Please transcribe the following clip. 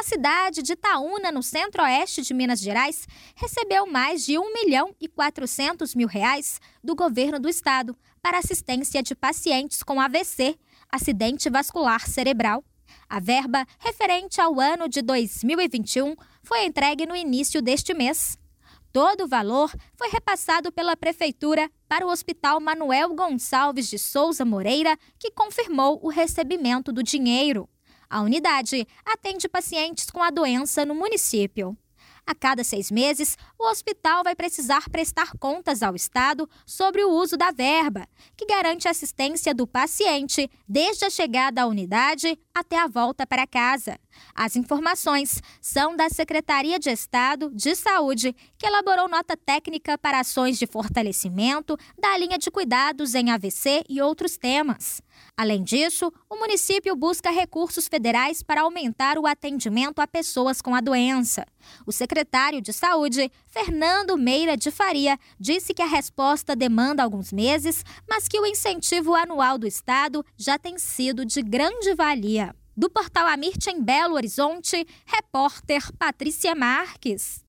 cidade de Itaúna, no centro-oeste de Minas Gerais, recebeu mais de R$ 1.400.000 do governo do estado para assistência de pacientes com AVC, acidente vascular cerebral. A verba referente ao ano de 2021 foi entregue no início deste mês. Todo o valor foi repassado pela Prefeitura para o Hospital Manuel Gonçalves de Souza Moreira, que confirmou o recebimento do dinheiro. A unidade atende pacientes com a doença no município. A cada 6 meses, o hospital vai precisar prestar contas ao Estado sobre o uso da verba, que garante a assistência do paciente desde a chegada à unidade até a volta para casa. As informações são da Secretaria de Estado de Saúde, que elaborou nota técnica para ações de fortalecimento da linha de cuidados em AVC e outros temas. Além disso, o município busca recursos federais para aumentar o atendimento a pessoas com a doença. O secretário de Saúde, Fernando Meira de Faria, disse que a resposta demanda alguns meses, mas que o incentivo anual do Estado já tem sido de grande valia. Do Portal Amirte em Belo Horizonte, repórter Patrícia Marques.